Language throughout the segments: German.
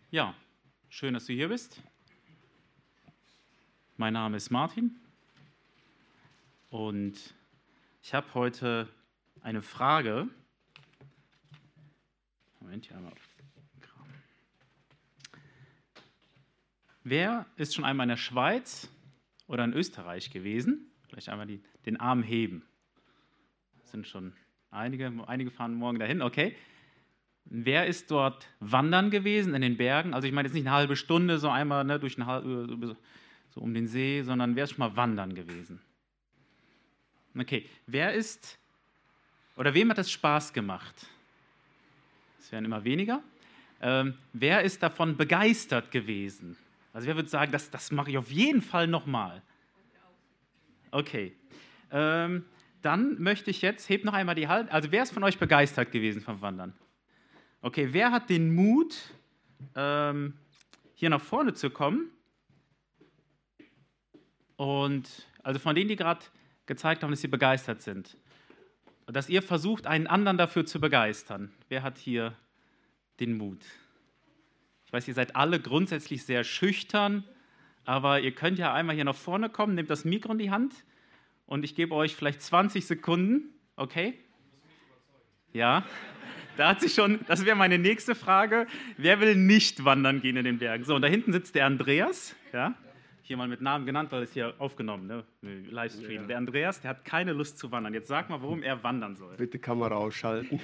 Ja, schön, dass du hier bist. Mein Name ist Martin und ich habe heute eine Frage. Moment, hier einmal. Wer ist schon einmal in der Schweiz oder in Österreich gewesen? Vielleicht einmal den Arm heben. Das sind schon einige fahren morgen dahin, okay. Wer ist dort wandern gewesen in den Bergen? Also ich meine jetzt nicht eine halbe Stunde, so einmal durch so um den See, sondern wer ist schon mal wandern gewesen? Okay, wem hat das Spaß gemacht? Es werden immer weniger. Wer ist davon begeistert gewesen? Also wer würde sagen, das mache ich auf jeden Fall nochmal? Okay, dann möchte ich jetzt, hebt noch einmal die Hand, also wer ist von euch begeistert gewesen vom Wandern? Okay, wer hat den Mut, hier nach vorne zu kommen? Und also von denen, die gerade gezeigt haben, dass sie begeistert sind. Dass ihr versucht, einen anderen dafür zu begeistern. Wer hat hier den Mut? Ich weiß, ihr seid alle grundsätzlich sehr schüchtern, aber ihr könnt ja einmal hier nach vorne kommen, nehmt das Mikro in die Hand und ich gebe euch vielleicht 20 Sekunden, okay? Ja, das wäre meine nächste Frage. Wer will nicht wandern gehen in den Bergen? So, und da hinten sitzt der Andreas, ja? Hier mal mit Namen genannt, weil es hier aufgenommen, ne? Livestream. Ja. Der Andreas, der hat keine Lust zu wandern. Jetzt sag mal, warum er wandern soll. Bitte Kamera ausschalten.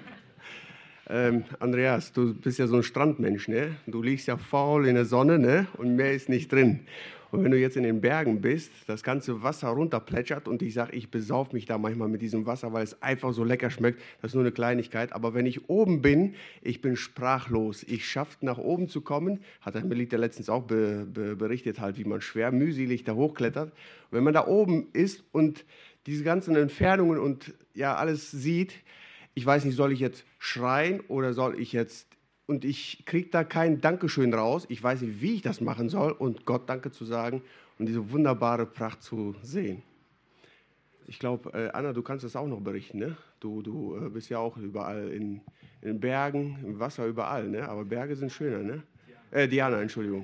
Andreas, du bist ja so ein Strandmensch, ne? Du liegst ja faul in der Sonne, ne? Und mehr ist nicht drin. Und wenn du jetzt in den Bergen bist, das ganze Wasser runterplätschert und ich sage, ich besauf mich da manchmal mit diesem Wasser, weil es einfach so lecker schmeckt, das ist nur eine Kleinigkeit. Aber wenn ich oben bin, ich bin sprachlos. Ich schaffe nach oben zu kommen, hat der Melita letztens auch berichtet, halt, wie man schwer, mühselig da hochklettert. Und wenn man da oben ist und diese ganzen Entfernungen und ja alles sieht, ich weiß nicht, soll ich jetzt schreien oder soll ich jetzt... Und ich kriege da kein Dankeschön raus. Ich weiß nicht, wie ich das machen soll und Gott Danke zu sagen und diese wunderbare Pracht zu sehen. Ich glaube, Anna, du kannst das auch noch berichten, ne? Du bist ja auch überall in den Bergen, im Wasser, überall, ne? Aber Berge sind schöner, ne? Diana, Entschuldigung.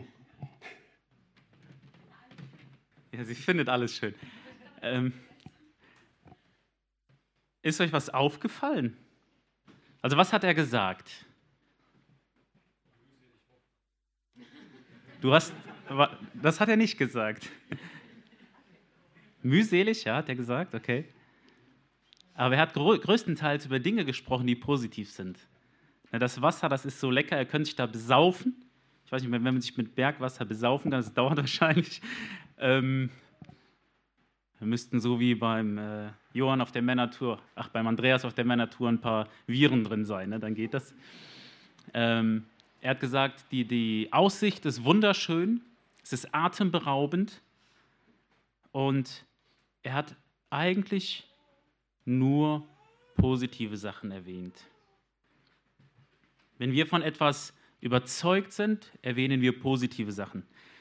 Ja, sie findet alles schön. Ist euch was aufgefallen? Also was hat er gesagt? Das hat er nicht gesagt. Mühselig, ja, hat er gesagt, okay. Aber er hat größtenteils über Dinge gesprochen, die positiv sind. Das Wasser, das ist so lecker, er könnte sich da besaufen. Ich weiß nicht, wenn man sich mit Bergwasser besaufen kann, das dauert wahrscheinlich. Wir müssten so wie beim Johann auf der Männertour, beim Andreas auf der Männertour ein paar Viren drin sein, ne? Dann geht das. Er hat gesagt, die Aussicht ist wunderschön, es ist atemberaubend und er hat eigentlich nur positive Sachen erwähnt. Wenn wir von etwas überzeugt sind, erwähnen wir positive Sachen.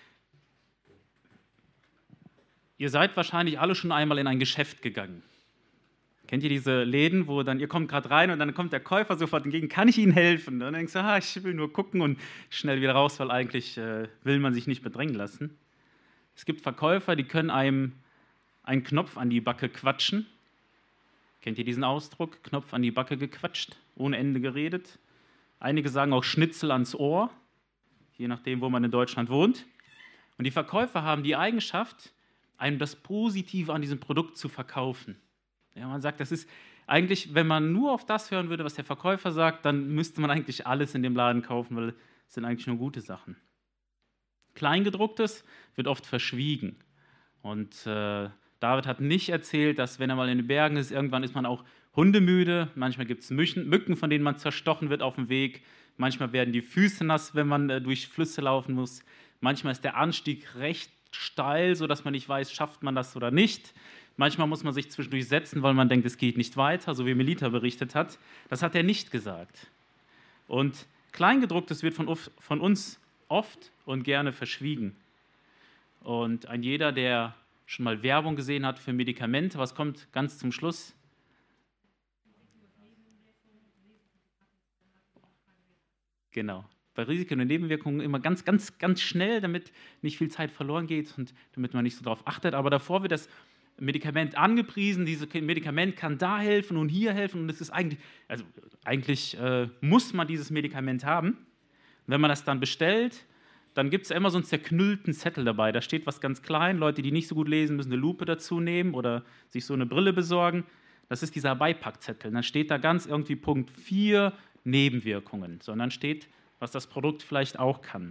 Ihr seid wahrscheinlich alle schon einmal in ein Geschäft gegangen. Kennt ihr diese Läden, wo dann, ihr kommt gerade rein und dann kommt der Käufer sofort entgegen, kann ich Ihnen helfen? Und dann denkst du, ich will nur gucken und schnell wieder raus, weil eigentlich will man sich nicht bedrängen lassen. Es gibt Verkäufer, die können einem einen Knopf an die Backe quatschen. Kennt ihr diesen Ausdruck? Knopf an die Backe gequatscht, ohne Ende geredet. Einige sagen auch Schnitzel ans Ohr, je nachdem, wo man in Deutschland wohnt. Und die Verkäufer haben die Eigenschaft, einem das Positive an diesem Produkt zu verkaufen. Ja, man sagt, das ist eigentlich, wenn man nur auf das hören würde, was der Verkäufer sagt, dann müsste man eigentlich alles in dem Laden kaufen, weil es sind eigentlich nur gute Sachen. Kleingedrucktes wird oft verschwiegen. Und David hat nicht erzählt, dass wenn er mal in den Bergen ist, irgendwann ist man auch hundemüde. Manchmal gibt es Mücken, von denen man zerstochen wird auf dem Weg. Manchmal werden die Füße nass, wenn man durch Flüsse laufen muss. Manchmal ist der Anstieg recht steil, sodass man nicht weiß, schafft man das oder nicht. Manchmal muss man sich zwischendurch setzen, weil man denkt, es geht nicht weiter, so wie Melita berichtet hat. Das hat er nicht gesagt. Und Kleingedrucktes wird von uns oft und gerne verschwiegen. Und ein jeder, der schon mal Werbung gesehen hat für Medikamente, was kommt ganz zum Schluss? Genau. bei Risiken und Nebenwirkungen immer ganz, ganz, ganz schnell, damit nicht viel Zeit verloren geht und damit man nicht so darauf achtet. Aber davor wird das Medikament angepriesen, dieses Medikament kann da helfen und hier helfen und es ist eigentlich muss man dieses Medikament haben. Und wenn man das dann bestellt, dann gibt es ja immer so einen zerknüllten Zettel dabei. Da steht was ganz klein. Leute, die nicht so gut lesen, müssen eine Lupe dazu nehmen oder sich so eine Brille besorgen. Das ist dieser Beipackzettel. Dann steht da ganz irgendwie Punkt 4 Nebenwirkungen, sondern steht, was das Produkt vielleicht auch kann.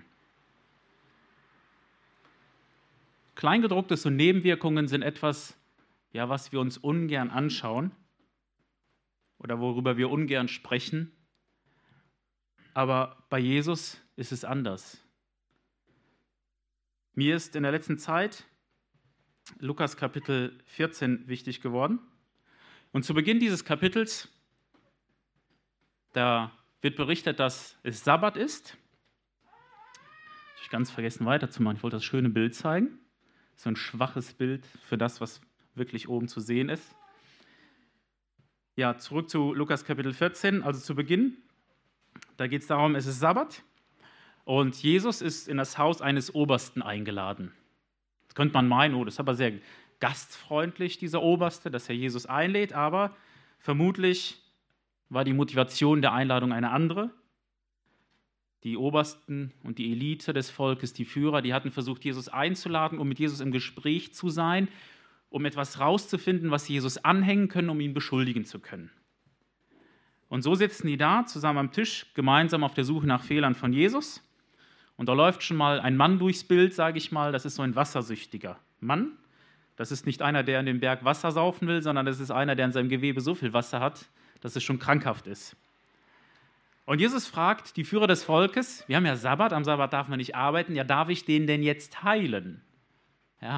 Kleingedrucktes und Nebenwirkungen sind etwas, ja, was wir uns ungern anschauen oder worüber wir ungern sprechen. Aber bei Jesus ist es anders. Mir ist in der letzten Zeit Lukas Kapitel 14 wichtig geworden. Und zu Beginn dieses Kapitels, da wird berichtet, dass es Sabbat ist. Ich habe ganz vergessen weiterzumachen. Ich wollte das schöne Bild zeigen. So ein schwaches Bild für das, was wirklich oben zu sehen ist. Ja, zurück zu Lukas Kapitel 14, also zu Beginn. Da geht es darum, es ist Sabbat. Und Jesus ist in das Haus eines Obersten eingeladen. Jetzt könnte man meinen, oh, das ist aber sehr gastfreundlich, dieser Oberste, dass er Jesus einlädt, aber vermutlich war die Motivation der Einladung eine andere. Die Obersten und die Elite des Volkes, die Führer, die hatten versucht, Jesus einzuladen, um mit Jesus im Gespräch zu sein, um etwas rauszufinden, was sie Jesus anhängen können, um ihn beschuldigen zu können. Und so sitzen die da zusammen am Tisch, gemeinsam auf der Suche nach Fehlern von Jesus. Und da läuft schon mal ein Mann durchs Bild, sage ich mal, das ist so ein wassersüchtiger Mann. Das ist nicht einer, der in den Berg Wasser saufen will, sondern das ist einer, der in seinem Gewebe so viel Wasser hat, dass es schon krankhaft ist. Und Jesus fragt die Führer des Volkes, wir haben ja Sabbat, am Sabbat darf man nicht arbeiten, ja, darf ich den denn jetzt heilen? Ja.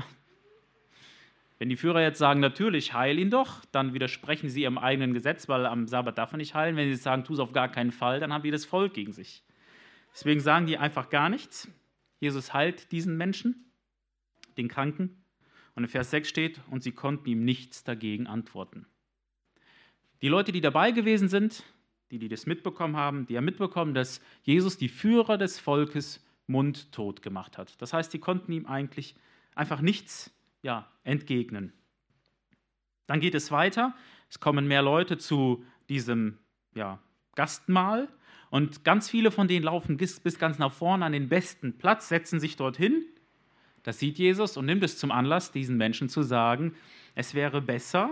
Wenn die Führer jetzt sagen, natürlich, heil ihn doch, dann widersprechen sie ihrem eigenen Gesetz, weil am Sabbat darf man nicht heilen. Wenn sie sagen, tu es auf gar keinen Fall, dann haben die das Volk gegen sich. Deswegen sagen die einfach gar nichts. Jesus heilt diesen Menschen, den Kranken. Und in Vers 6 steht, und sie konnten ihm nichts dagegen antworten. Die Leute, die dabei gewesen sind, die das mitbekommen haben, die haben mitbekommen, dass Jesus die Führer des Volkes mundtot gemacht hat. Das heißt, die konnten ihm eigentlich einfach nichts entgegnen. Dann geht es weiter. Es kommen mehr Leute zu diesem Gastmahl und ganz viele von denen laufen bis ganz nach vorne an den besten Platz, setzen sich dorthin. Das sieht Jesus und nimmt es zum Anlass, diesen Menschen zu sagen, es wäre besser,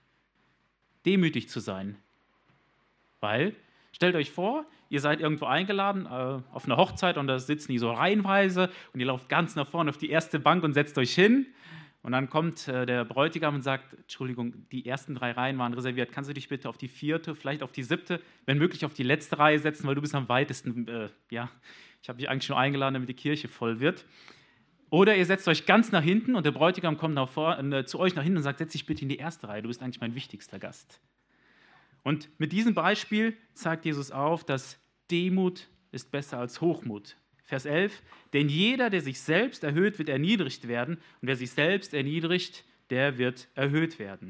demütig zu sein. Weil, stellt euch vor, ihr seid irgendwo eingeladen auf eine Hochzeit und da sitzen die so reihenweise und ihr lauft ganz nach vorne auf die erste Bank und setzt euch hin. Und dann kommt der Bräutigam und sagt, Entschuldigung, die ersten 3 Reihen waren reserviert, kannst du dich bitte auf die 4., vielleicht auf die 7., wenn möglich auf die letzte Reihe setzen, weil du bist am weitesten, ich habe dich eigentlich nur eingeladen, damit die Kirche voll wird. Oder ihr setzt euch ganz nach hinten und der Bräutigam kommt zu euch nach hinten und sagt, setz dich bitte in die erste Reihe, du bist eigentlich mein wichtigster Gast. Und mit diesem Beispiel zeigt Jesus auf, dass Demut ist besser als Hochmut. Vers 11, denn jeder, der sich selbst erhöht, wird erniedrigt werden und wer sich selbst erniedrigt, der wird erhöht werden.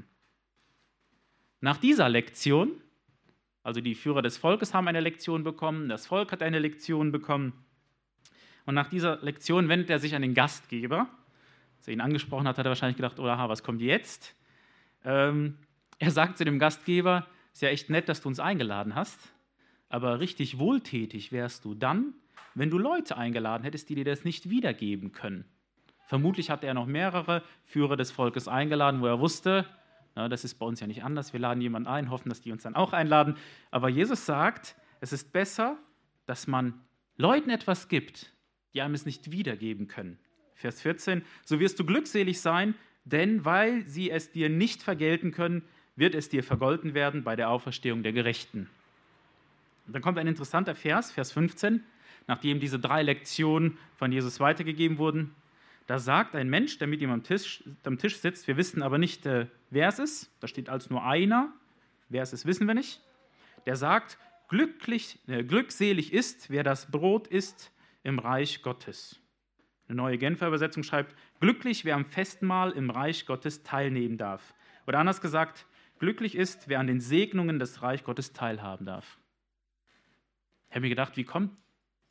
Nach dieser Lektion, also die Führer des Volkes haben eine Lektion bekommen, das Volk hat eine Lektion bekommen und nach dieser Lektion wendet er sich an den Gastgeber. Als er ihn angesprochen hat, hat er wahrscheinlich gedacht, oh, aha, was kommt jetzt? Er sagt zu dem Gastgeber, ist ja echt nett, dass du uns eingeladen hast, aber richtig wohltätig wärst du dann, wenn du Leute eingeladen hättest, die dir das nicht wiedergeben können. Vermutlich hatte er noch mehrere Führer des Volkes eingeladen, wo er wusste, das ist bei uns ja nicht anders, wir laden jemanden ein, hoffen, dass die uns dann auch einladen. Aber Jesus sagt, es ist besser, dass man Leuten etwas gibt, die einem es nicht wiedergeben können. Vers 14, so wirst du glückselig sein, denn weil sie es dir nicht vergelten können, wird es dir vergolten werden bei der Auferstehung der Gerechten. Und dann kommt ein interessanter Vers, Vers 15, nachdem diese 3 Lektionen von Jesus weitergegeben wurden. Da sagt ein Mensch, der mit ihm am Tisch sitzt, wir wissen aber nicht, wer es ist, da steht als nur einer, wer es ist, wissen wir nicht. Der sagt, glückselig ist, wer das Brot isst im Reich Gottes. Eine neue Genfer Übersetzung schreibt, glücklich, wer am Festmahl im Reich Gottes teilnehmen darf. Oder anders gesagt, glücklich ist, wer an den Segnungen des Reich Gottes teilhaben darf. Ich habe mir gedacht, wie kommt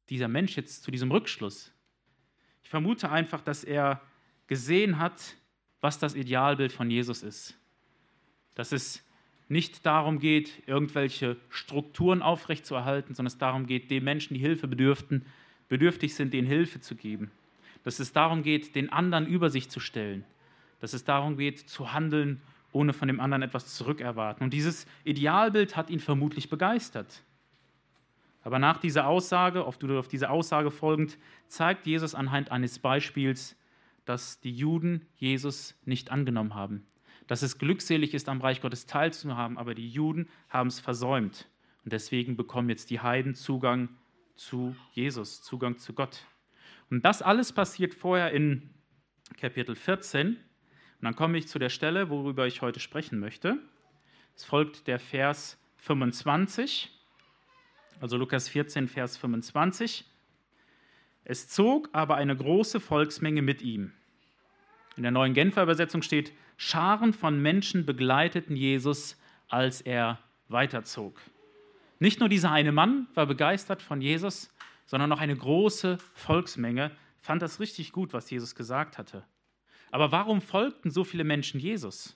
dieser Mensch jetzt zu diesem Rückschluss? Ich vermute einfach, dass er gesehen hat, was das Idealbild von Jesus ist. Dass es nicht darum geht, irgendwelche Strukturen aufrechtzuerhalten, sondern es darum geht, den Menschen, die Hilfe bedürftig sind, denen Hilfe zu geben. Dass es darum geht, den anderen über sich zu stellen. Dass es darum geht, zu handeln, ohne von dem anderen etwas zurückerwarten. Und dieses Idealbild hat ihn vermutlich begeistert. Aber nach dieser Aussage, auf diese Aussage folgend, zeigt Jesus anhand eines Beispiels, dass die Juden Jesus nicht angenommen haben. Dass es glückselig ist, am Reich Gottes teilzuhaben, aber die Juden haben es versäumt. Und deswegen bekommen jetzt die Heiden Zugang zu Jesus, Zugang zu Gott. Und das alles passiert vorher in Kapitel 14. Und dann komme ich zu der Stelle, worüber ich heute sprechen möchte. Es folgt der Vers 25, also Lukas 14, Vers 25. Es zog aber eine große Volksmenge mit ihm. In der Neuen Genfer Übersetzung steht, Scharen von Menschen begleiteten Jesus, als er weiterzog. Nicht nur dieser eine Mann war begeistert von Jesus, sondern auch eine große Volksmenge fand das richtig gut, was Jesus gesagt hatte. Aber warum folgten so viele Menschen Jesus?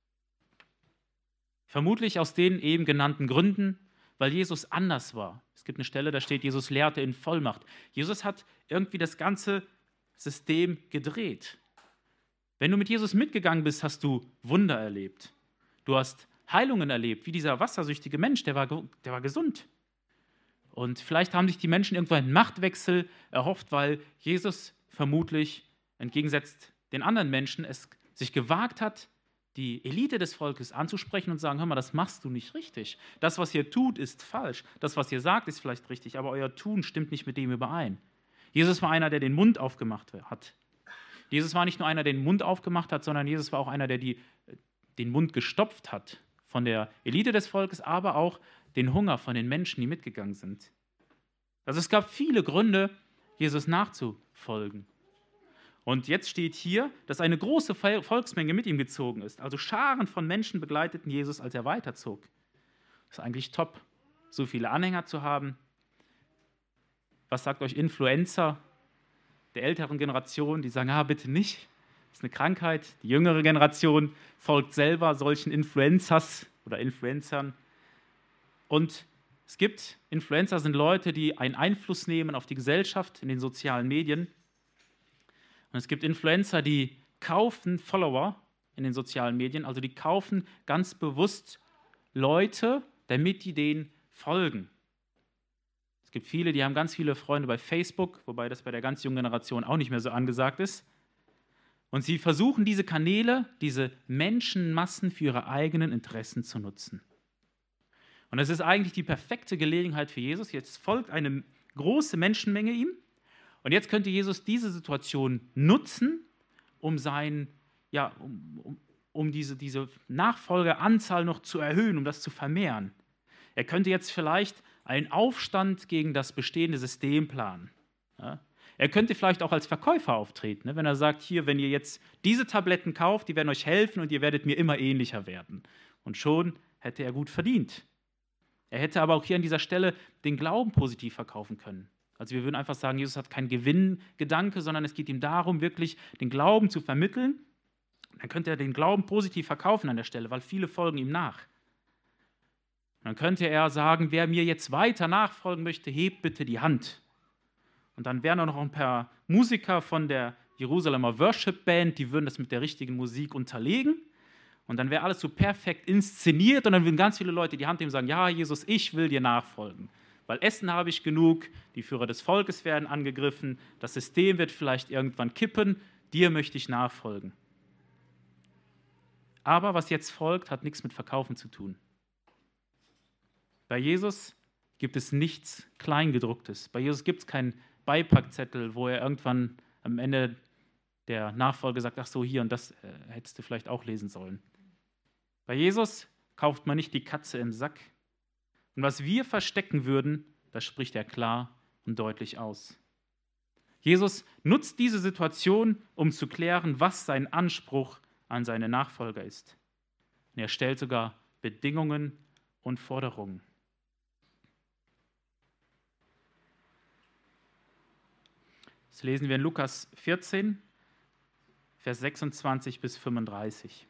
Vermutlich aus den eben genannten Gründen, weil Jesus anders war. Es gibt eine Stelle, da steht, Jesus lehrte in Vollmacht. Jesus hat irgendwie das ganze System gedreht. Wenn du mit Jesus mitgegangen bist, hast du Wunder erlebt. Du hast Heilungen erlebt, wie dieser wassersüchtige Mensch, der war gesund. Und vielleicht haben sich die Menschen irgendwann einen Machtwechsel erhofft, weil Jesus vermutlich, entgegensetzt den anderen Menschen, es sich gewagt hat, die Elite des Volkes anzusprechen und sagen, hör mal, das machst du nicht richtig. Das, was ihr tut, ist falsch. Das, was ihr sagt, ist vielleicht richtig, aber euer Tun stimmt nicht mit dem überein. Jesus war einer, der den Mund aufgemacht hat. Jesus war nicht nur einer, der den Mund aufgemacht hat, sondern Jesus war auch einer, der den Mund gestopft hat von der Elite des Volkes, aber auch den Hunger von den Menschen, die mitgegangen sind. Also es gab viele Gründe, Jesus nachzufolgen. Und jetzt steht hier, dass eine große Volksmenge mit ihm gezogen ist. Also Scharen von Menschen begleiteten Jesus, als er weiterzog. Das ist eigentlich top, so viele Anhänger zu haben. Was sagt euch Influencer der älteren Generation, die sagen, bitte nicht, das ist eine Krankheit. Die jüngere Generation folgt selber solchen Influencers oder Influencern. Und es gibt, Influencer sind Leute, die einen Einfluss nehmen auf die Gesellschaft in den sozialen Medien. Und es gibt Influencer, die kaufen Follower in den sozialen Medien, also die kaufen ganz bewusst Leute, damit die denen folgen. Es gibt viele, die haben ganz viele Freunde bei Facebook, wobei das bei der ganz jungen Generation auch nicht mehr so angesagt ist. Und sie versuchen, diese Kanäle, diese Menschenmassen für ihre eigenen Interessen zu nutzen. Und das ist eigentlich die perfekte Gelegenheit für Jesus. Jetzt folgt eine große Menschenmenge ihm. Und jetzt könnte Jesus diese Situation nutzen, um diese Nachfolgeranzahl noch zu erhöhen, um das zu vermehren. Er könnte jetzt vielleicht einen Aufstand gegen das bestehende System planen. Ja? Er könnte vielleicht auch als Verkäufer auftreten, ne? Wenn er sagt, hier, wenn ihr jetzt diese Tabletten kauft, die werden euch helfen und ihr werdet mir immer ähnlicher werden. Und schon hätte er gut verdient. Er hätte aber auch hier an dieser Stelle den Glauben positiv verkaufen können. Also wir würden einfach sagen, Jesus hat keinen Gewinngedanke, sondern es geht ihm darum, wirklich den Glauben zu vermitteln. Dann könnte er den Glauben positiv verkaufen an der Stelle, weil viele folgen ihm nach. Dann könnte er sagen, wer mir jetzt weiter nachfolgen möchte, hebt bitte die Hand. Und dann wären noch ein paar Musiker von der Jerusalemer Worship Band, die würden das mit der richtigen Musik unterlegen. Und dann wäre alles so perfekt inszeniert und dann würden ganz viele Leute die Hand nehmen und sagen, ja, Jesus, ich will dir nachfolgen. Weil Essen habe ich genug, die Führer des Volkes werden angegriffen, das System wird vielleicht irgendwann kippen, dir möchte ich nachfolgen. Aber was jetzt folgt, hat nichts mit Verkaufen zu tun. Bei Jesus gibt es nichts Kleingedrucktes. Bei Jesus gibt es keinen Beipackzettel, wo er irgendwann am Ende der Nachfolge sagt, ach so, hier und das hättest du vielleicht auch lesen sollen. Bei Jesus kauft man nicht die Katze im Sack. Und was wir verstecken würden, das spricht er klar und deutlich aus. Jesus nutzt diese Situation, um zu klären, was sein Anspruch an seine Nachfolger ist. Und er stellt sogar Bedingungen und Forderungen. Das lesen wir in Lukas 14, Vers 26 bis 35.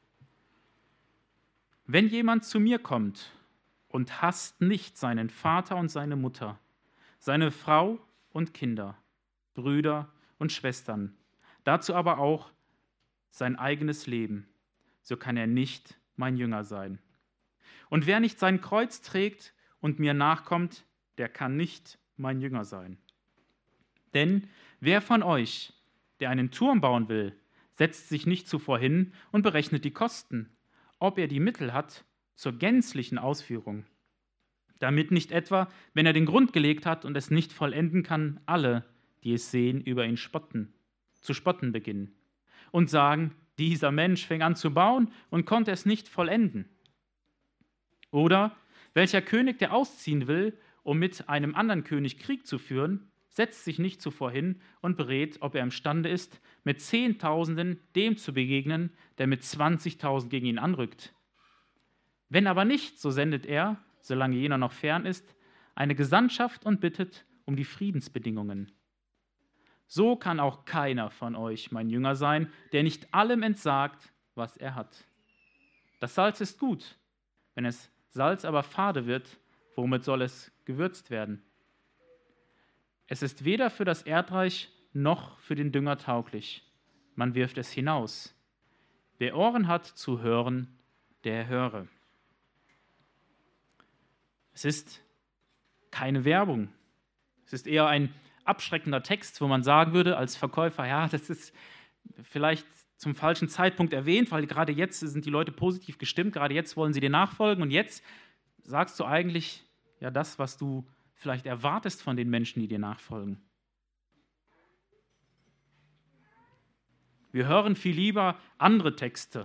Wenn jemand zu mir kommt und hasst nicht seinen Vater und seine Mutter, seine Frau und Kinder, Brüder und Schwestern, dazu aber auch sein eigenes Leben, so kann er nicht mein Jünger sein. Und wer nicht sein Kreuz trägt und mir nachkommt, der kann nicht mein Jünger sein. Denn wer von euch, der einen Turm bauen will, setzt sich nicht zuvor hin und berechnet die Kosten, ob er die Mittel hat zur gänzlichen Ausführung, damit nicht etwa, wenn er den Grund gelegt hat und es nicht vollenden kann, alle, die es sehen, über ihn zu spotten beginnen und sagen, dieser Mensch fing an zu bauen und konnte es nicht vollenden. Oder welcher König, der ausziehen will, um mit einem anderen König Krieg zu führen, setzt sich nicht zuvor hin und berät, ob er imstande ist, mit Zehntausenden dem zu begegnen, der mit 20.000 gegen ihn anrückt. Wenn aber nicht, so sendet er, solange jener noch fern ist, eine Gesandtschaft und bittet um die Friedensbedingungen. So kann auch keiner von euch mein Jünger sein, der nicht allem entsagt, was er hat. Das Salz ist gut, wenn es Salz aber fade wird, womit soll es gewürzt werden? Es ist weder für das Erdreich noch für den Dünger tauglich. Man wirft es hinaus. Wer Ohren hat zu hören, der höre. Es ist keine Werbung. Es ist eher ein abschreckender Text, wo man sagen würde als Verkäufer, ja, das ist vielleicht zum falschen Zeitpunkt erwähnt, weil gerade jetzt sind die Leute positiv gestimmt, gerade jetzt wollen sie dir nachfolgen und jetzt sagst du eigentlich ja das, was du vielleicht erwartest von den Menschen, die dir nachfolgen. Wir hören viel lieber andere Texte.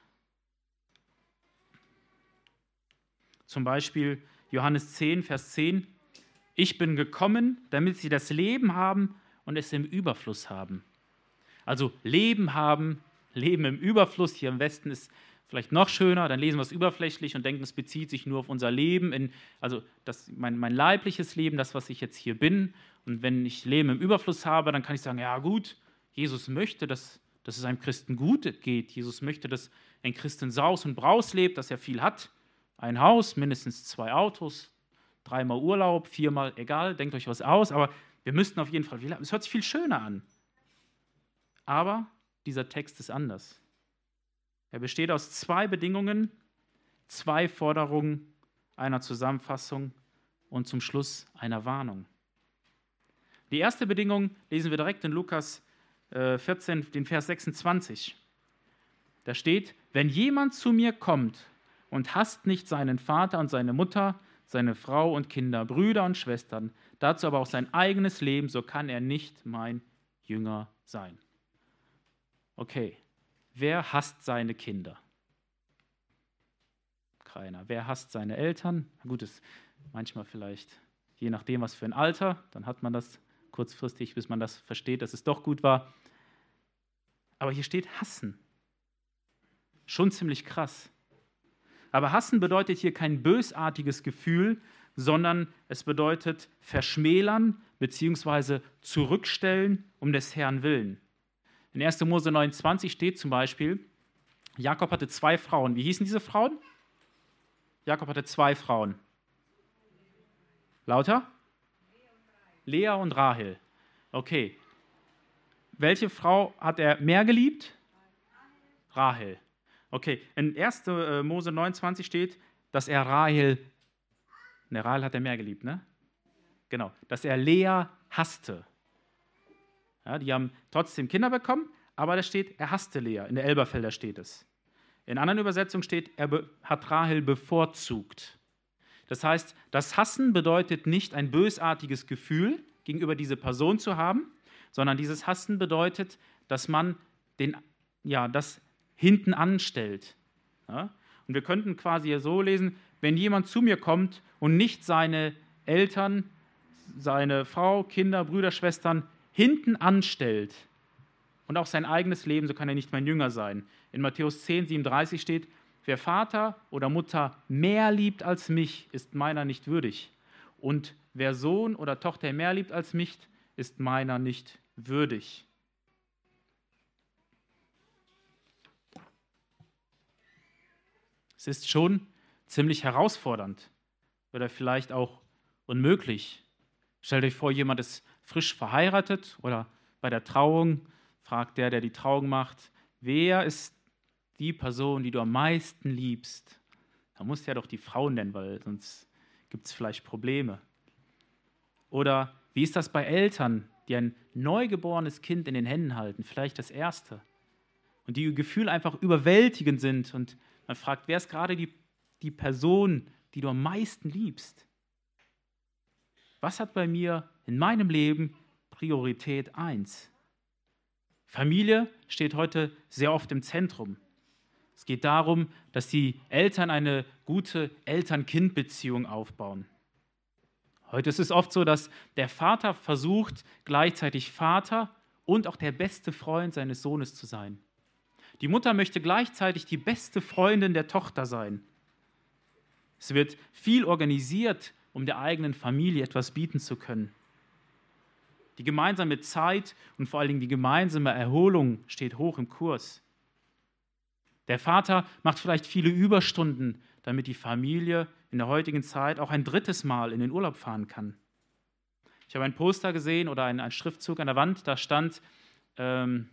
Zum Beispiel Johannes 10, Vers 10. Ich bin gekommen, damit sie das Leben haben und es im Überfluss haben. Also Leben haben, Leben im Überfluss. Hier im Westen ist vielleicht noch schöner, dann lesen wir es überflächlich und denken, es bezieht sich nur auf unser Leben, also mein leibliches Leben, das, was ich jetzt hier bin. Und wenn ich Leben im Überfluss habe, dann kann ich sagen, ja gut, Jesus möchte, dass es einem Christen gut geht. Jesus möchte, dass ein Christ in Saus und Braus lebt, dass er viel hat. Ein Haus, mindestens 2 Autos, 3-mal Urlaub, 4-mal, egal, denkt euch was aus, aber wir müssten auf jeden Fall, es hört sich viel schöner an. Aber dieser Text ist anders. Er besteht aus 2 Bedingungen, 2 Forderungen, einer Zusammenfassung und zum Schluss einer Warnung. Die erste Bedingung lesen wir direkt in Lukas 14, den Vers 26. Da steht, wenn jemand zu mir kommt und hasst nicht seinen Vater und seine Mutter, seine Frau und Kinder, Brüder und Schwestern, dazu aber auch sein eigenes Leben, so kann er nicht mein Jünger sein. Okay. Wer hasst seine Kinder? Keiner. Wer hasst seine Eltern? Gut, ist manchmal vielleicht, je nachdem, was für ein Alter, dann hat man das kurzfristig, bis man das versteht, dass es doch gut war. Aber hier steht hassen. Schon ziemlich krass. Aber hassen bedeutet hier kein bösartiges Gefühl, sondern es bedeutet verschmälern bzw. zurückstellen um des Herrn willen. In 1. Mose 29 steht zum Beispiel, Jakob hatte 2 Frauen. Wie hießen diese Frauen? Jakob hatte 2 Frauen. Lauter? Lea und Rahel. Okay. Welche Frau hat er mehr geliebt? Rahel. Okay, in 1. Mose 29 steht, dass er Rahel hat er mehr geliebt, ne? Genau, dass er Lea hasste. Ja, die haben trotzdem Kinder bekommen, aber da steht, er hasste Lea. In der Elberfelder steht es. In anderen Übersetzungen steht, er hat Rahel bevorzugt. Das heißt, das Hassen bedeutet nicht ein bösartiges Gefühl gegenüber dieser Person zu haben, sondern dieses Hassen bedeutet, dass man das hinten anstellt. Ja? Und wir könnten quasi so lesen, wenn jemand zu mir kommt und nicht seine Eltern, seine Frau, Kinder, Brüder, Schwestern hinten anstellt und auch sein eigenes Leben, so kann er nicht mein Jünger sein. In Matthäus 10, 37 steht, wer Vater oder Mutter mehr liebt als mich, ist meiner nicht würdig. Und wer Sohn oder Tochter mehr liebt als mich, ist meiner nicht würdig. Es ist schon ziemlich herausfordernd oder vielleicht auch unmöglich. Stellt euch vor, jemand ist frisch verheiratet oder bei der Trauung fragt der die Trauung macht, wer ist die Person, die du am meisten liebst? Da musst du ja doch die Frau nennen, weil sonst gibt es vielleicht Probleme. Oder wie ist das bei Eltern, die ein neugeborenes Kind in den Händen halten, vielleicht das erste, und die Gefühle einfach überwältigend sind und man fragt, wer ist gerade die Person, die du am meisten liebst? Was hat bei mir in meinem Leben Priorität 1? Familie steht heute sehr oft im Zentrum. Es geht darum, dass die Eltern eine gute Eltern-Kind-Beziehung aufbauen. Heute ist es oft so, dass der Vater versucht, gleichzeitig Vater und auch der beste Freund seines Sohnes zu sein. Die Mutter möchte gleichzeitig die beste Freundin der Tochter sein. Es wird viel organisiert, um der eigenen Familie etwas bieten zu können. Die gemeinsame Zeit und vor allen Dingen die gemeinsame Erholung steht hoch im Kurs. Der Vater macht vielleicht viele Überstunden, damit die Familie in der heutigen Zeit auch ein drittes Mal in den Urlaub fahren kann. Ich habe ein Poster gesehen oder einen Schriftzug an der Wand, da stand The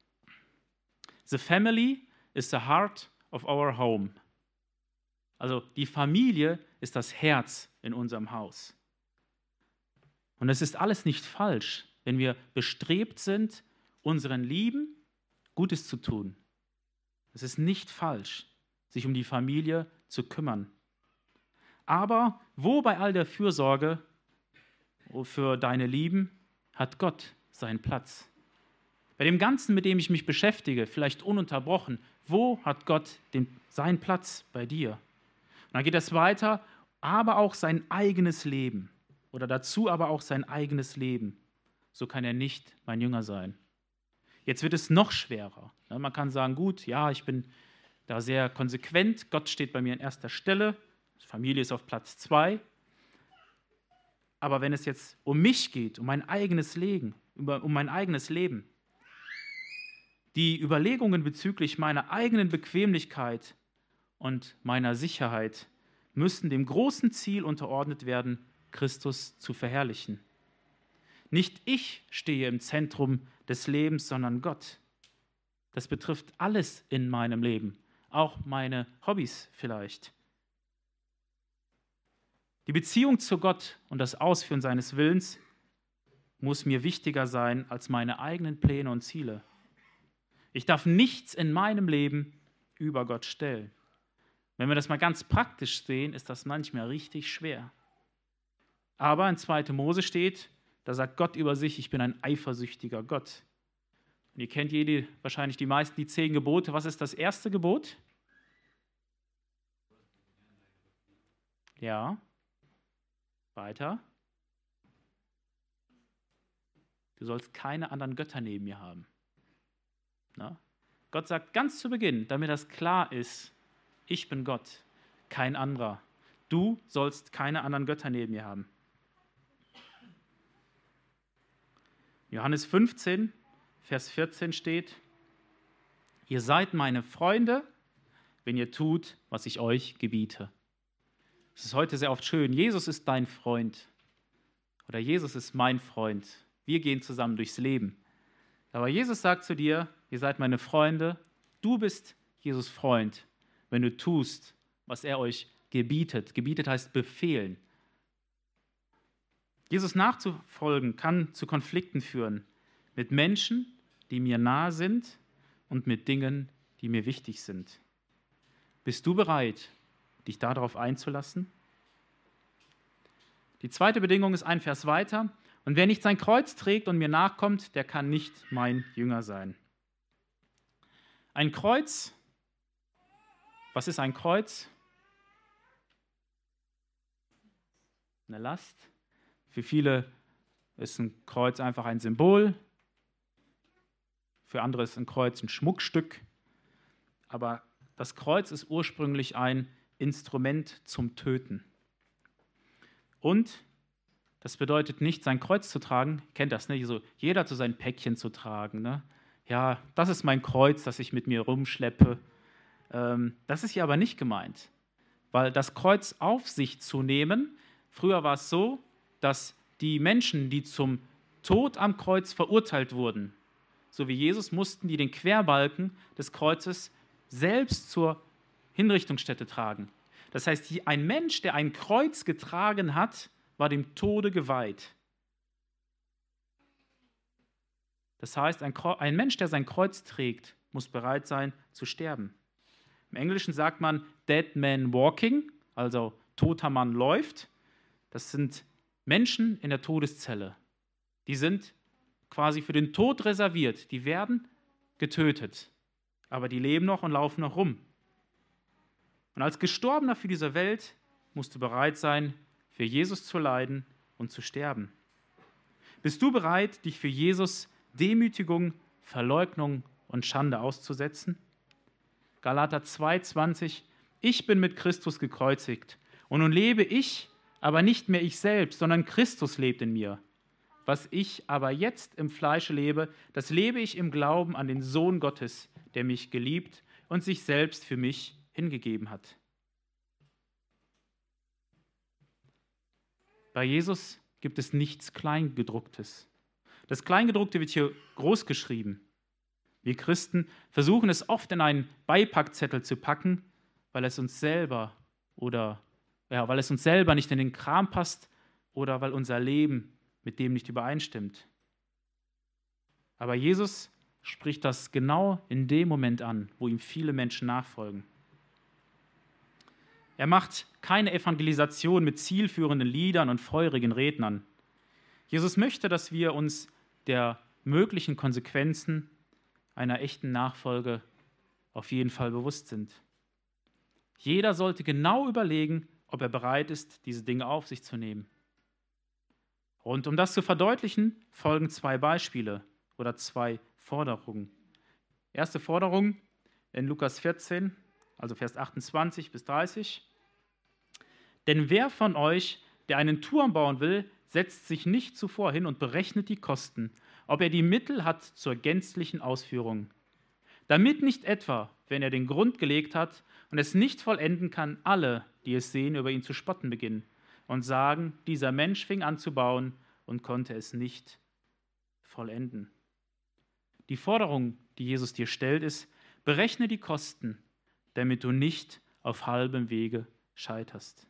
family is the heart of our home. Also die Familie ist das Herz in unserem Haus. Und es ist alles nicht falsch, wenn wir bestrebt sind, unseren Lieben Gutes zu tun. Es ist nicht falsch, sich um die Familie zu kümmern. Aber wo bei all der Fürsorge für deine Lieben hat Gott seinen Platz? Bei dem Ganzen, mit dem ich mich beschäftige, vielleicht ununterbrochen, wo hat Gott seinen Platz bei dir? Und dann geht es weiter, aber auch sein eigenes Leben. Oder dazu aber auch sein eigenes Leben. So kann er nicht mein Jünger sein. Jetzt wird es noch schwerer. Man kann sagen, gut, ja, ich bin da sehr konsequent. Gott steht bei mir an erster Stelle. Familie ist auf Platz 2. Aber wenn es jetzt um mich geht, um mein eigenes Leben, die Überlegungen bezüglich meiner eigenen Bequemlichkeit und meiner Sicherheit müssen dem großen Ziel unterordnet werden, Christus zu verherrlichen. Nicht ich stehe im Zentrum des Lebens, sondern Gott. Das betrifft alles in meinem Leben, auch meine Hobbys vielleicht. Die Beziehung zu Gott und das Ausführen seines Willens muss mir wichtiger sein als meine eigenen Pläne und Ziele. Ich darf nichts in meinem Leben über Gott stellen. Wenn wir das mal ganz praktisch sehen, ist das manchmal richtig schwer. Aber in 2. Mose steht, da sagt Gott über sich, ich bin ein eifersüchtiger Gott. Und ihr kennt wahrscheinlich die meisten, die 10 Gebote. Was ist das erste Gebot? Ja. Weiter. Du sollst keine anderen Götter neben mir haben. Na? Gott sagt ganz zu Beginn, damit das klar ist, ich bin Gott, kein anderer. Du sollst keine anderen Götter neben mir haben. Johannes 15, Vers 14 steht, ihr seid meine Freunde, wenn ihr tut, was ich euch gebiete. Es ist heute sehr oft schön, Jesus ist dein Freund oder Jesus ist mein Freund. Wir gehen zusammen durchs Leben. Aber Jesus sagt zu dir, ihr seid meine Freunde, du bist Jesus Freund, wenn du tust, was er euch gebietet. Gebietet heißt befehlen. Jesus nachzufolgen kann zu Konflikten führen mit Menschen, die mir nahe sind und mit Dingen, die mir wichtig sind. Bist du bereit, dich darauf einzulassen? Die zweite Bedingung ist ein Vers weiter. Und wer nicht sein Kreuz trägt und mir nachkommt, der kann nicht mein Jünger sein. Ein Kreuz, was ist ein Kreuz? Eine Last. Für viele ist ein Kreuz einfach ein Symbol. Für andere ist ein Kreuz ein Schmuckstück. Aber das Kreuz ist ursprünglich ein Instrument zum Töten. Und Das bedeutet nicht, sein Kreuz zu tragen. Kennt das, ne? So, jeder hat so sein Päckchen zu tragen. Ne? Ja, das ist mein Kreuz, das ich mit mir rumschleppe. Das ist hier aber nicht gemeint. Weil das Kreuz auf sich zu nehmen, früher war es so, dass die Menschen, die zum Tod am Kreuz verurteilt wurden, so wie Jesus, mussten die den Querbalken des Kreuzes selbst zur Hinrichtungsstätte tragen. Das heißt, ein Mensch, der ein Kreuz getragen hat, war dem Tode geweiht. Das heißt, ein Mensch, der sein Kreuz trägt, muss bereit sein zu sterben. Im Englischen sagt man Dead Man Walking, also toter Mann läuft. Das sind Menschen in der Todeszelle. Die sind quasi für den Tod reserviert. Die werden getötet. Aber die leben noch und laufen noch rum. Und als Gestorbener für diese Welt musst du bereit sein, für Jesus zu leiden und zu sterben. Bist du bereit, dich für Jesus Demütigung, Verleugnung und Schande auszusetzen? Galater 2,20: Ich bin mit Christus gekreuzigt und nun lebe ich, aber nicht mehr ich selbst, sondern Christus lebt in mir. Was ich aber jetzt im Fleische lebe, das lebe ich im Glauben an den Sohn Gottes, der mich geliebt und sich selbst für mich hingegeben hat. Bei Jesus gibt es nichts Kleingedrucktes. Das Kleingedruckte wird hier groß geschrieben. Wir Christen versuchen es oft in einen Beipackzettel zu packen, weil es uns selber nicht in den Kram passt oder weil unser Leben mit dem nicht übereinstimmt. Aber Jesus spricht das genau in dem Moment an, wo ihm viele Menschen nachfolgen. Er macht keine Evangelisation mit zielführenden Liedern und feurigen Rednern. Jesus möchte, dass wir uns der möglichen Konsequenzen einer echten Nachfolge auf jeden Fall bewusst sind. Jeder sollte genau überlegen, ob er bereit ist, diese Dinge auf sich zu nehmen. Und um das zu verdeutlichen, folgen 2 Beispiele oder 2 Forderungen. Erste Forderung in Lukas 14, also Vers 28 bis 30. Denn wer von euch, der einen Turm bauen will, setzt sich nicht zuvor hin und berechnet die Kosten, ob er die Mittel hat zur gänzlichen Ausführung. Damit nicht etwa, wenn er den Grund gelegt hat und es nicht vollenden kann, alle, die es sehen, über ihn zu spotten beginnen und sagen, dieser Mensch fing an zu bauen und konnte es nicht vollenden. Die Forderung, die Jesus dir stellt, ist: Berechne die Kosten, damit du nicht auf halbem Wege scheiterst.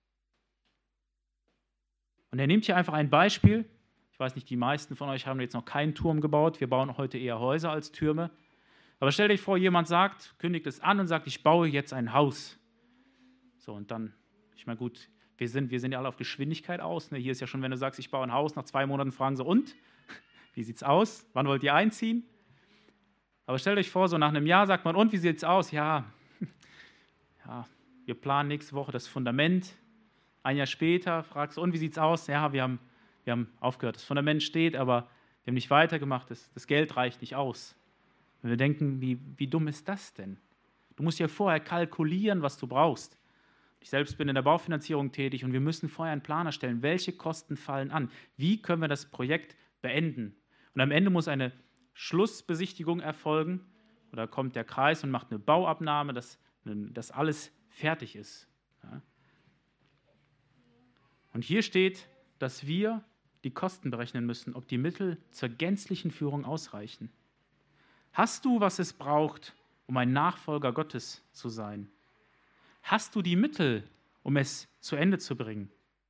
Und er nimmt hier einfach ein Beispiel. Ich weiß nicht, die meisten von euch haben jetzt noch keinen Turm gebaut. Wir bauen heute eher Häuser als Türme. Aber stell dich vor, jemand kündigt es an und sagt, ich baue jetzt ein Haus. So, und dann, ich meine, gut, wir sind ja alle auf Geschwindigkeit aus. Ne? Hier ist ja schon, wenn du sagst, ich baue ein Haus, nach 2 Monaten fragen sie, und? Wie sieht's aus? Wann wollt ihr einziehen? Aber stellt euch vor, so nach einem Jahr sagt man, und wie sieht's aus? Ja, wir planen nächste Woche das Fundament. Ein Jahr später fragst du, und wie sieht's aus? Ja, wir haben aufgehört. Das Fundament steht, aber wir haben nicht weitergemacht. Das Geld reicht nicht aus. Und wir denken, wie dumm ist das denn? Du musst ja vorher kalkulieren, was du brauchst. Ich selbst bin in der Baufinanzierung tätig und wir müssen vorher einen Plan erstellen. Welche Kosten fallen an? Wie können wir das Projekt beenden? Und am Ende muss eine Schlussbesichtigung erfolgen. Oder kommt der Kreis und macht eine Bauabnahme, dass alles fertig ist. Ja? Und hier steht, dass wir die Kosten berechnen müssen, ob die Mittel zur gänzlichen Führung ausreichen. Hast du, was es braucht, um ein Nachfolger Gottes zu sein? Hast du die Mittel, um es zu Ende zu bringen?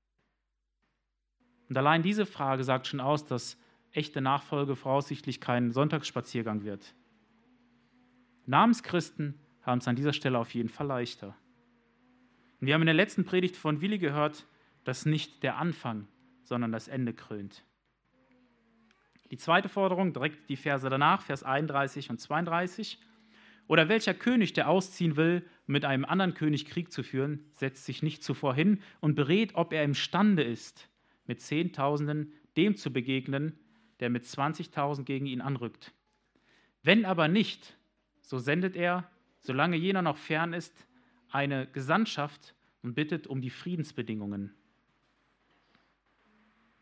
Und allein diese Frage sagt schon aus, dass echte Nachfolge voraussichtlich kein Sonntagsspaziergang wird. Namenschristen haben es an dieser Stelle auf jeden Fall leichter. Und wir haben in der letzten Predigt von Willi gehört, dass nicht der Anfang, sondern das Ende krönt. Die zweite Forderung, direkt die Verse danach, Vers 31 und 32. Oder welcher König, der ausziehen will, um mit einem anderen König Krieg zu führen, setzt sich nicht zuvor hin und berät, ob er imstande ist, mit 10.000 dem zu begegnen, der mit 20.000 gegen ihn anrückt. Wenn aber nicht, so sendet er, solange jener noch fern ist, eine Gesandtschaft und bittet um die Friedensbedingungen.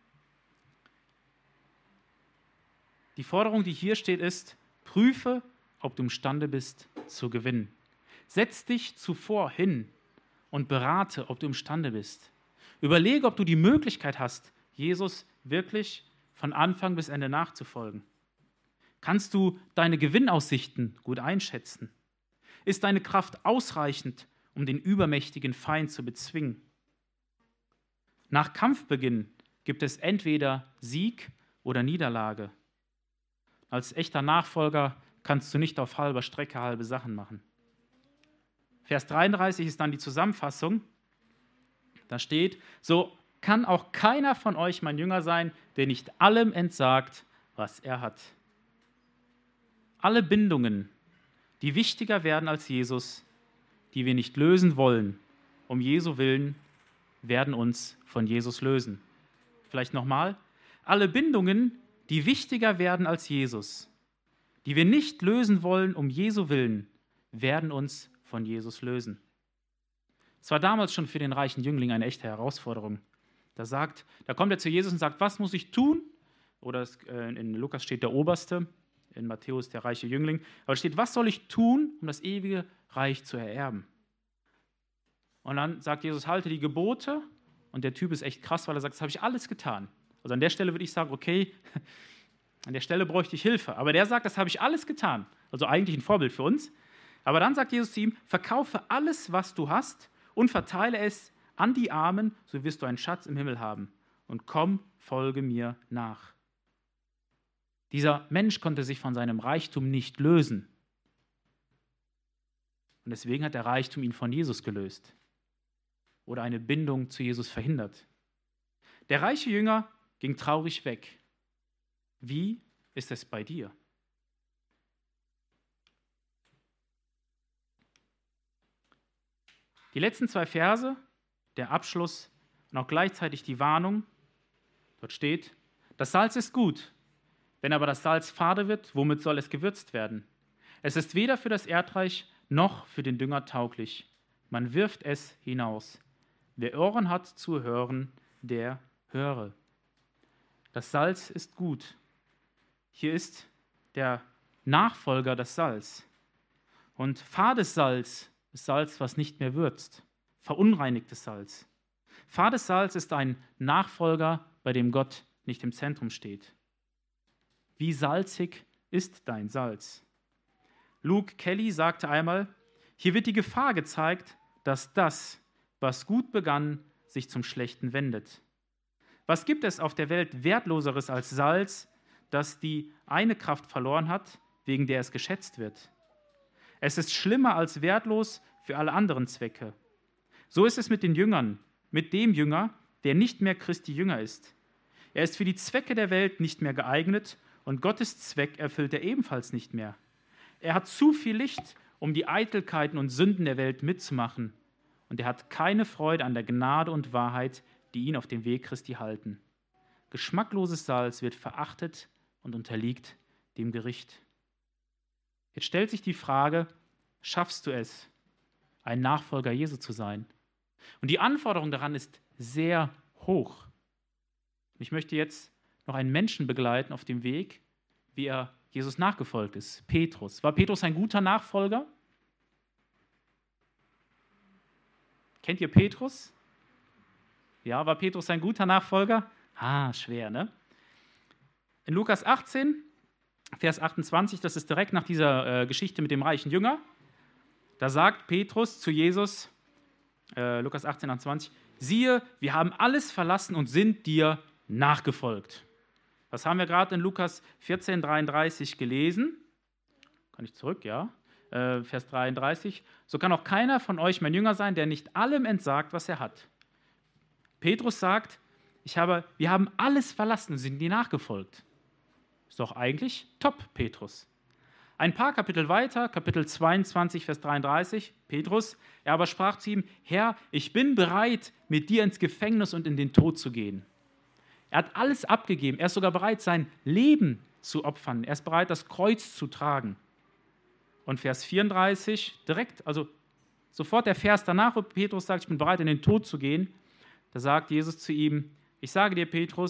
Die Forderung, die hier steht, ist, prüfe, ob du imstande bist zu gewinnen. Setz dich zuvor hin und berate, ob du imstande bist. Überlege, ob du die Möglichkeit hast, Jesus wirklich von Anfang bis Ende nachzufolgen. Kannst du deine Gewinnaussichten gut einschätzen? Ist deine Kraft ausreichend, um den übermächtigen Feind zu bezwingen? Nach Kampfbeginn gibt es entweder Sieg oder Niederlage. Als echter Nachfolger kannst du nicht auf halber Strecke halbe Sachen machen. Vers 33 ist dann die Zusammenfassung. Da steht, so kann auch keiner von euch mein Jünger sein, der nicht allem entsagt, was er hat. Alle Bindungen, die wichtiger werden als Jesus, die wir nicht lösen wollen, um Jesu willen, werden uns von Jesus lösen. Vielleicht nochmal. Alle Bindungen, die wichtiger werden als Jesus, die wir nicht lösen wollen, um Jesu willen, werden uns von Jesus lösen. Es war damals schon für den reichen Jüngling eine echte Herausforderung. Da kommt er zu Jesus und sagt, was muss ich tun? Oder in Lukas steht der Oberste, in Matthäus der reiche Jüngling. Aber es steht, was soll ich tun, um das ewige Reich zu ererben? Und dann sagt Jesus, halte die Gebote. Und der Typ ist echt krass, weil er sagt, das habe ich alles getan. Also an der Stelle würde ich sagen, okay, an der Stelle bräuchte ich Hilfe. Aber der sagt, das habe ich alles getan. Also eigentlich ein Vorbild für uns. Aber dann sagt Jesus zu ihm, verkaufe alles, was du hast und verteile es an die Armen, so wirst du einen Schatz im Himmel haben. Und komm, folge mir nach. Dieser Mensch konnte sich von seinem Reichtum nicht lösen. Und deswegen hat der Reichtum ihn von Jesus gelöst oder eine Bindung zu Jesus verhindert. Der reiche Jünger ging traurig weg. Wie ist es bei dir? Die letzten 2 Verse, der Abschluss und auch gleichzeitig die Warnung. Dort steht, das Salz ist gut, wenn aber das Salz fade wird, womit soll es gewürzt werden? Es ist weder für das Erdreich noch für den Dünger tauglich. Man wirft es hinaus. Wer Ohren hat zu hören, der höre. Das Salz ist gut. Hier ist der Nachfolger das Salz. Und fades Salz ist Salz, was nicht mehr würzt. Verunreinigtes Salz. Fades Salz ist ein Nachfolger, bei dem Gott nicht im Zentrum steht. Wie salzig ist dein Salz? Luke Kelly sagte einmal, hier wird die Gefahr gezeigt, dass das, was gut begann, sich zum Schlechten wendet. Was gibt es auf der Welt Wertloseres als Salz, das die eine Kraft verloren hat, wegen der es geschätzt wird? Es ist schlimmer als wertlos für alle anderen Zwecke. So ist es mit den Jüngern, mit dem Jünger, der nicht mehr Christi Jünger ist. Er ist für die Zwecke der Welt nicht mehr geeignet und Gottes Zweck erfüllt er ebenfalls nicht mehr. Er hat zu viel Licht, um die Eitelkeiten und Sünden der Welt mitzumachen. Und er hat keine Freude an der Gnade und Wahrheit, die ihn auf dem Weg Christi halten. Geschmackloses Salz wird verachtet und unterliegt dem Gericht. Jetzt stellt sich die Frage, schaffst du es, ein Nachfolger Jesu zu sein? Und die Anforderung daran ist sehr hoch. Ich möchte jetzt noch einen Menschen begleiten auf dem Weg, wie er Jesus nachgefolgt ist. Petrus. War Petrus ein guter Nachfolger? Kennt ihr Petrus? Ja, war Petrus ein guter Nachfolger? Schwer, ne? In Lukas 18, Vers 28, das ist direkt nach dieser Geschichte mit dem reichen Jünger, da sagt Petrus zu Jesus, Lukas 18, 28, siehe, wir haben alles verlassen und sind dir nachgefolgt. Das haben wir gerade in Lukas 14, 33 gelesen. Kann ich zurück, ja? Vers 33. So kann auch keiner von euch mein Jünger sein, der nicht allem entsagt, was er hat. Petrus sagt, wir haben alles verlassen und sind dir nachgefolgt. Ist doch eigentlich top, Petrus. Ein paar Kapitel weiter, Kapitel 22, Vers 33, Petrus, er aber sprach zu ihm, Herr, ich bin bereit, mit dir ins Gefängnis und in den Tod zu gehen. Er hat alles abgegeben, er ist sogar bereit, sein Leben zu opfern, er ist bereit, das Kreuz zu tragen. Und Vers 34, direkt, also sofort der Vers danach, wo Petrus sagt, ich bin bereit, in den Tod zu gehen, da sagt Jesus zu ihm, ich sage dir, Petrus,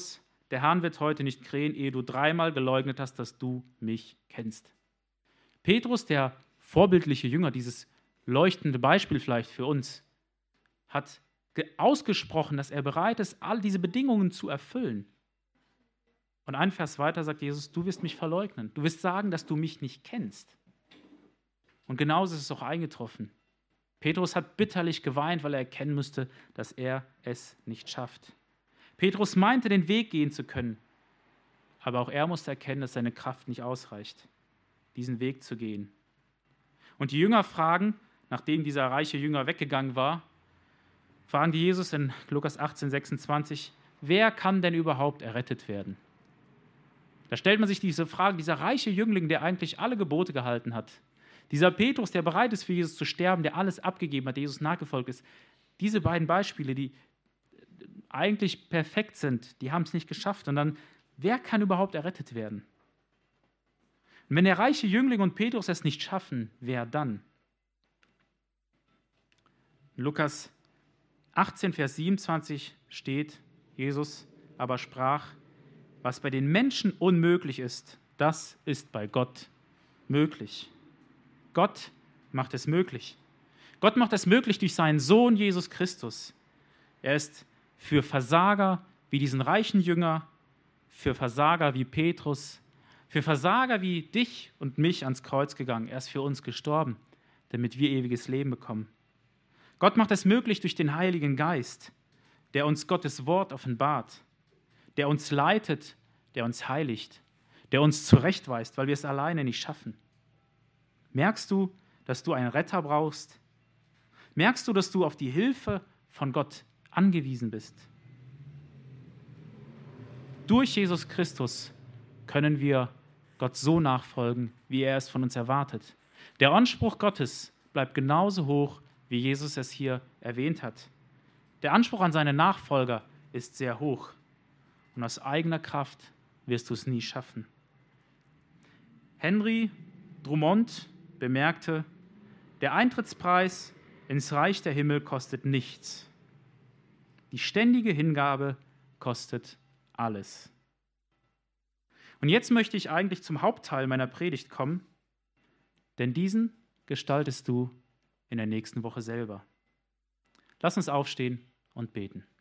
der Hahn wird heute nicht krähen, ehe du 3-mal geleugnet hast, dass du mich kennst. Petrus, der vorbildliche Jünger, dieses leuchtende Beispiel vielleicht für uns, hat ausgesprochen, dass er bereit ist, all diese Bedingungen zu erfüllen. Und ein Vers weiter sagt Jesus, du wirst mich verleugnen. Du wirst sagen, dass du mich nicht kennst. Und genauso ist es auch eingetroffen. Petrus hat bitterlich geweint, weil er erkennen müsste, dass er es nicht schafft. Petrus meinte, den Weg gehen zu können, aber auch er musste erkennen, dass seine Kraft nicht ausreicht, diesen Weg zu gehen. Und die Jünger fragen, nachdem dieser reiche Jünger weggegangen war, fragen die Jesus in Lukas 18,26, wer kann denn überhaupt errettet werden? Da stellt man sich diese Frage, dieser reiche Jüngling, der eigentlich alle Gebote gehalten hat, dieser Petrus, der bereit ist, für Jesus zu sterben, der alles abgegeben hat, der Jesus nachgefolgt ist, diese beiden Beispiele, die eigentlich perfekt sind, die haben es nicht geschafft. Und dann, wer kann überhaupt errettet werden? Und wenn der reiche Jüngling und Petrus es nicht schaffen, wer dann? In Lukas 18, Vers 27 steht, Jesus aber sprach, was bei den Menschen unmöglich ist, das ist bei Gott möglich. Gott macht es möglich. Gott macht es möglich durch seinen Sohn Jesus Christus. Er ist für Versager wie diesen reichen Jünger, für Versager wie Petrus, für Versager wie dich und mich ans Kreuz gegangen. Er ist für uns gestorben, damit wir ewiges Leben bekommen. Gott macht es möglich durch den Heiligen Geist, der uns Gottes Wort offenbart, der uns leitet, der uns heiligt, der uns zurechtweist, weil wir es alleine nicht schaffen. Merkst du, dass du einen Retter brauchst? Merkst du, dass du auf die Hilfe von Gott angewiesen bist? Durch Jesus Christus können wir Gott so nachfolgen, wie er es von uns erwartet. Der Anspruch Gottes bleibt genauso hoch, wie Jesus es hier erwähnt hat. Der Anspruch an seine Nachfolger ist sehr hoch. Und aus eigener Kraft wirst du es nie schaffen. Henry Drummond bemerkte, der Eintrittspreis ins Reich der Himmel kostet nichts. Die ständige Hingabe kostet alles. Und jetzt möchte ich eigentlich zum Hauptteil meiner Predigt kommen, denn diesen gestaltest du in der nächsten Woche selber. Lass uns aufstehen und beten.